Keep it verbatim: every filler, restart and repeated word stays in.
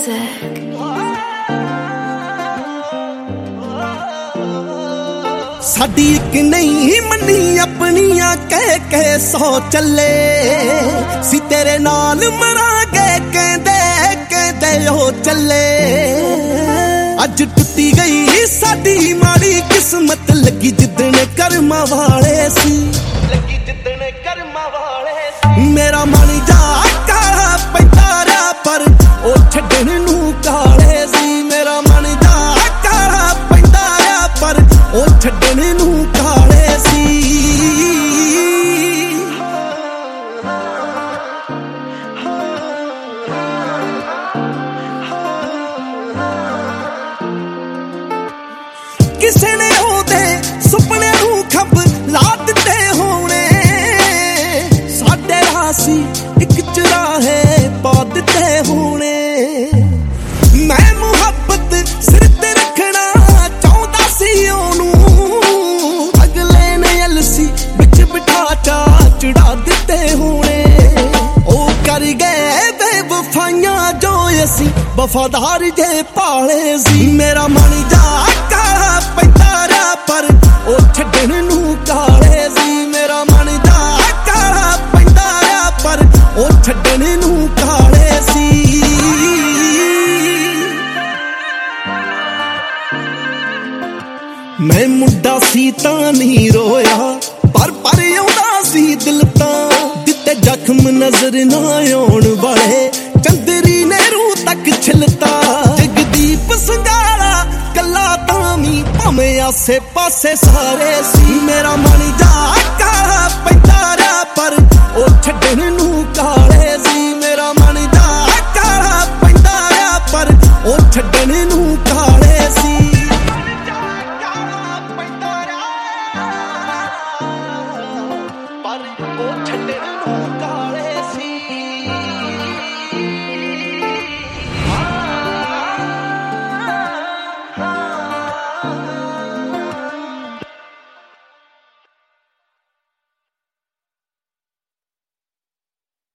music. साडी एक नहीं money अपनियां कह के सौ चले सी तेरे नाल मरांगे कहंदे कहंदे ओ चले अज टुटी गई साडी माड़ी किस्मत लगी जिद्दण कर्मा वाले सी लगी जिद्दण कर्मा वाले सी मेरा मन जा काला पैंदा रहा पर ओ छड्डण नू काले सी मेरा मन जा काला पैंदा रहा पर ओ छड्डण नू काले सी किसे ने ओदे सुपने नू खंभ ला दिते होने साडे रासी एक चराहे पा दिते होने मैं मुहब्बत सिर ते रखना चाहता सी ओनू अगले ने अलसी बिच बिठा चा चढ़ा दिते होने ओ कर गए बेवफाइयां जो असी वफादार जे पाले सी मेरा मन जा काला पैंदा रहा पर ओ छड्डण नू काले सी मेरा मन जा काला पैंदा रहा पर ओ छड्डण नू काले सी मैं मुंडा सी तां नहीं रोया पर पर आउंदा सी दिल तां दिते जख्म नजर ना आउण वाले चंदरी ने रूह तक छिलता जगदीप संगारा कला तामी भावें आसे पासे सारे सी मेरा मन जा काला पैंदा रहा पर ओ छड्डण नू काले सी मेरा मन जा काला पैंदा रहा पर ओ छड्डण नू काले सी पर ओ छड्डण नू काले